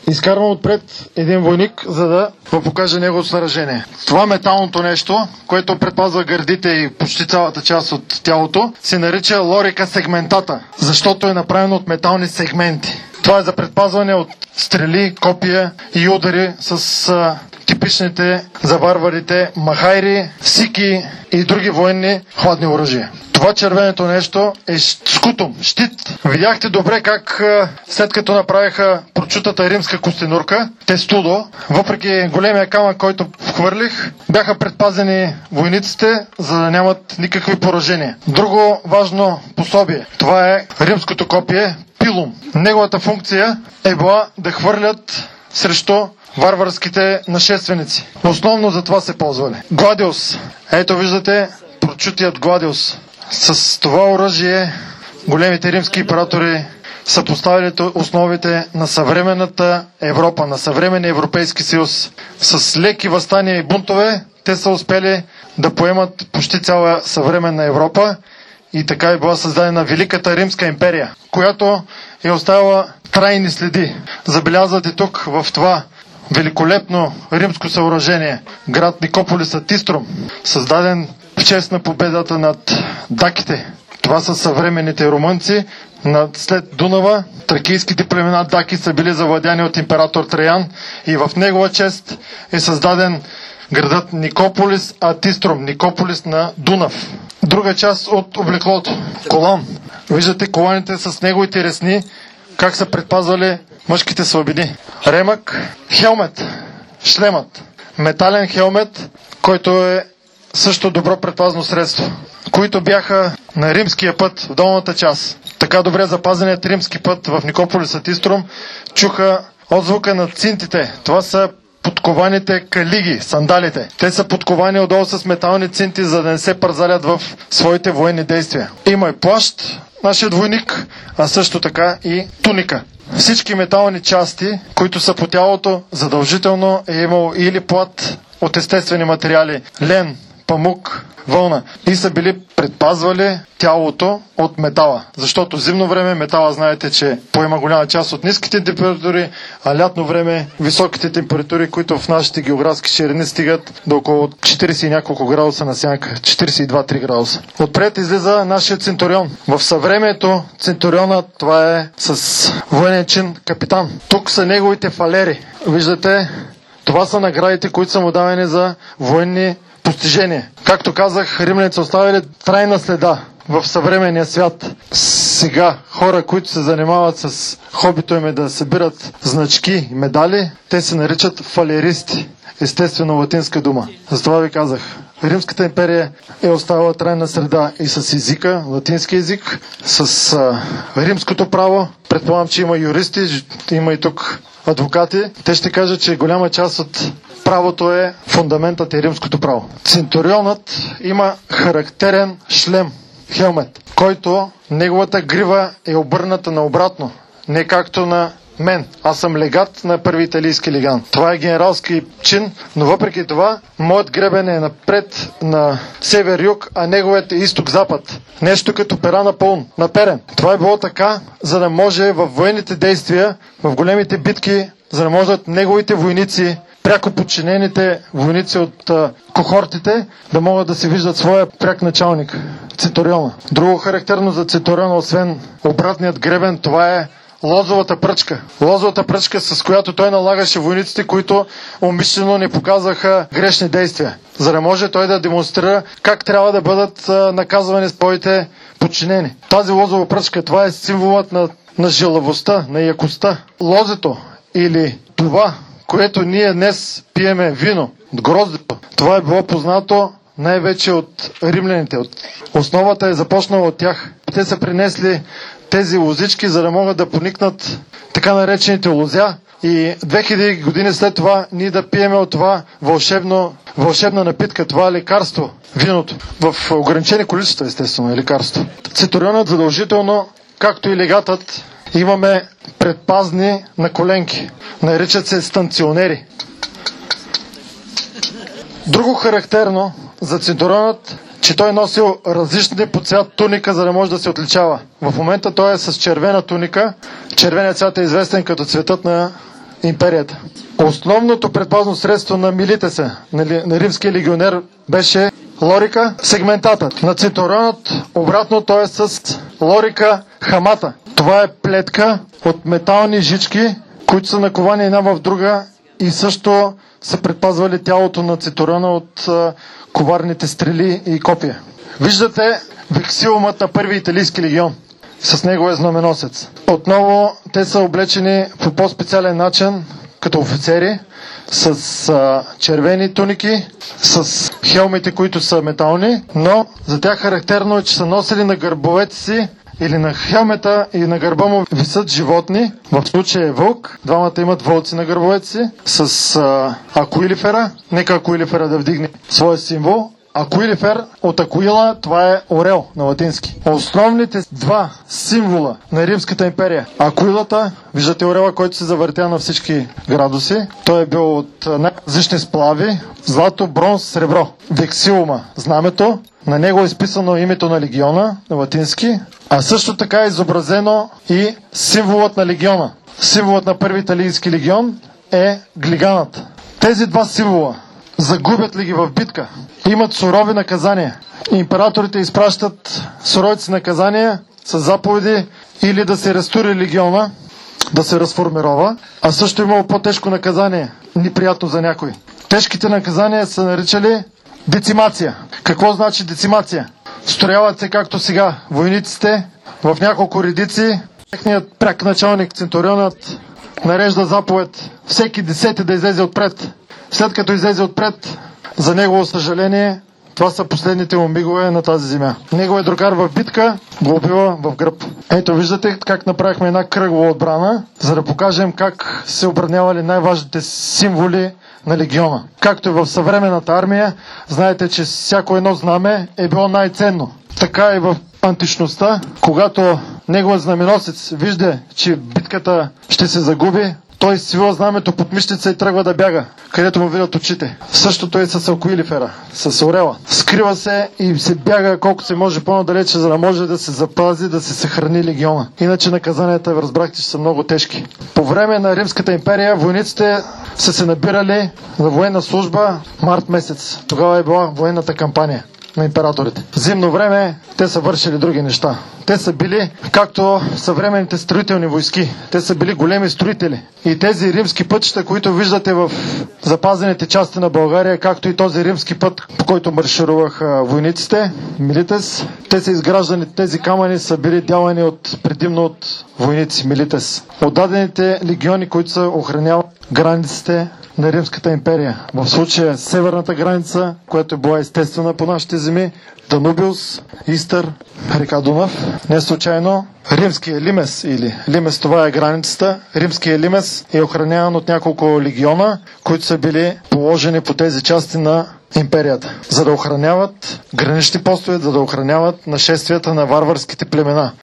изкарвам отпред един войник, за да му покаже неговото сражение. Това металното нещо, което предпазва гърдите и почти цялата част от тялото, се нарича лорика сегментата, защото е направено от метални сегменти. Това е за предпазване от стрели, копия и удари с типичните за варварите махайри, сики и други военни хладни оръжия. Това червеното нещо е скутум, щит. Видяхте добре как след като направиха прочутата римска костенурка, тестудо, въпреки големия камък, който хвърлих, бяха предпазени войниците, за да нямат никакви поражения. Друго важно пособие, това е римското копие пилум. Неговата функция е била да хвърлят срещу варварските нашественици. Основно за това се ползвали. Гладиус. Ето виждате прочутият Гладиус. С това оръжие големите римски императори са поставили основите на съвременната Европа, на съвременния Европейски съюз. С леки въстания и бунтове те са успели да поемат почти цяла съвременна Европа и така е била създадена Великата Римска империя, която е оставила трайни следи. Забелязвате тук в това великолепно римско съоръжение град Никополис от Иструм, създаден в чест на победата над даките. Това са съвременните румънци. След Дунава тракийските племена даки са били завладяни от император Траян и в негова чест е създаден градът Никополис от Иструм, Никополис на Дунав. Друга част от облеклото. Колан. Виждате коланите с неговите ресни, как са предпазвали мъжките слабини. Ремък, хелмет, шлемът. Метален хелмет, който е също добро предпазно средство, които бяха на римския път в долната част. Така добре запазеният римски път в Никополис от Иструм чуха отзвука на цинтите. Това са подкованите калиги, сандалите. Те са подковани отдолу с метални цинти, за да не се пързалят в своите военни действия. Има и плащ, нашият войник, а също така и туника. Всички метални части, които са по тялото, задължително е имало или плат от естествени материали, лен, памук, вълна, и са били предпазвали тялото от метала. Защото зимно време метала, знаете, че поема голяма част от ниските температури, а лятно време високите температури, които в нашите географски ширини стигат до около 40 и няколко градуса на сянка, 42-3 градуса. Отпред излиза нашия центурион. В съвремието центурионът, това е с военен чин капитан. Тук са неговите фалери. Виждате, това са наградите, които са му давани за военни постижение. Както казах, римляните са оставили трайна следа в съвременния свят. Сега хора, които се занимават с хобито им е да събират значки и медали, те се наричат фалеристи. Естествено латинска дума. Затова ви казах. Римската империя е оставила трайна среда и с езика, латински език, с римското право. Предполагам, че има юристи, има и тук адвокати. Те ще кажат, че голяма част от правото е фундаментът и римското право. Центурионът има характерен шлем, хелмет, който неговата грива е обърната наобратно. Не както на мен. Аз съм легат на първи италийски леган. Това е генералски чин, но въпреки това, моят гребен е напред на север-юг, а неговият е изток-запад. Нещо като пера на пълн, наперен. Това е било така, за да може в военните действия, в големите битки, за да можат неговите войници, пряко подчинените войници от кохортите, да могат да се виждат своя пряк началник, центуриона. Друго характерно за центуриона, освен обратният гребен, това е лозовата пръчка. Лозовата пръчка, с която той налагаше войниците, които умишлено не показваха грешни действия, за да може той да демонстрира как трябва да бъдат наказвани своите подчинени. Тази лозова пръчка, това е символът на жилавостта, на якостта. Лозето или това, което ние днес пиеме вино, от гроздето, това е било познато най-вече от римляните. Основата е започнала от тях. Те са принесли тези лозички, за да могат да поникнат така наречените лозя и 2000 години след това ние да пиеме от това вълшебна напитка, това лекарство, виното. В ограничени количества, естествено, е лекарство. Центурионът задължително, както и легатът, имаме предпазни наколенки. Наричат се станционери. Друго характерно за центурионът, че той носил различни по цвят туника, за да може да се отличава. В момента той е с червена туника. Червеният цвят е известен като цветът на империята. Основното предпазно средство на Милитеса, на римския легионер, беше лорика сегментата. На центурионът обратно, т.е. с лорика хамата. Това е плетка от метални жички, които са наковани една в друга и също са предпазвали тялото на центуриона от коварните стрели и копия. Виждате вексилумът на първи италийски легион. С него е знаменосец. Отново те са облечени по по-специален начин, като офицери, с червени туники, с хелмите, които са метални, но за тях характерно е, че са носили на гърбовете си или на хелмета и на гърба му висят животни. В случая е вълк. Двамата имат вълци на гърбовете си с акуилифера. Нека акуилифера да вдигне своя символ. Акуилифер от акуила, това е орел на латински. Основните два символа на Римската империя. Акуилата, виждате орела, който се завъртя на всички градуси. Той е бил от най-различни сплави. Злато, бронз, сребро. Вексилума, знамето. На него е изписано името на легиона на латински. А също така е изобразено и символът на легиона. Символът на първи италийски легион е глиганът. Тези два символа, загубят ли ги в битка, имат сурови наказания. Императорите изпращат суровици наказания с заповеди или да се разтури легиона, да се разформирова, а също имало по-тежко наказание, неприятно за някой. Тежките наказания са наричали децимация. Какво значи децимация? Строяват се както сега войниците в няколко редици. Техният пряк началник, центурионът, нарежда заповед всеки десети да излезе отпред. След като излезе отпред, за негово съжаление, това са последните му мигове на тази земя. Неговият другар в битка го убива в гръб. Ето виждате как направихме една кръгова отбрана, за да покажем как се обранявали най-важните символи на легиона. Както и в съвременната армия, знаете, че всяко едно знаме е било най-ценно. Така и в античността, когато неговият знаменосец вижда, че битката ще се загуби, той свива знамето под мишница и тръгва да бяга, където му видят очите. Същото е с акуилифера, с орела. Скрива се и се бяга колко се може по-надалече, за да може да се запази, да се съхрани легиона. Иначе наказанията, разбрахте, че са много тежки. По време на Римската империя войниците са се набирали за военна служба март месец. Тогава е била военната кампания на императорите. В зимно време те са вършили други неща. Те са били както съвременните строителни войски. Те са били големи строители. И тези римски пътища, които виждате в запазените части на България, както и този римски път, по който маршируваха войниците, Милитес, те са изграждани, тези камъни са били дялани предимно от войници, Милитес. Отдадените легиони, които са охранявали границите на Римската империя. В случая северната граница, която е била естествена по нашите земи, Данубиус, Истър, река Дунав. Не случайно римския Лимес, или Лимес, това е границата, римския Лимес е охраняван от няколко легиона, които са били положени по тези части на империята, за да охраняват гранични постове, за да охраняват нашествията на варварските племена.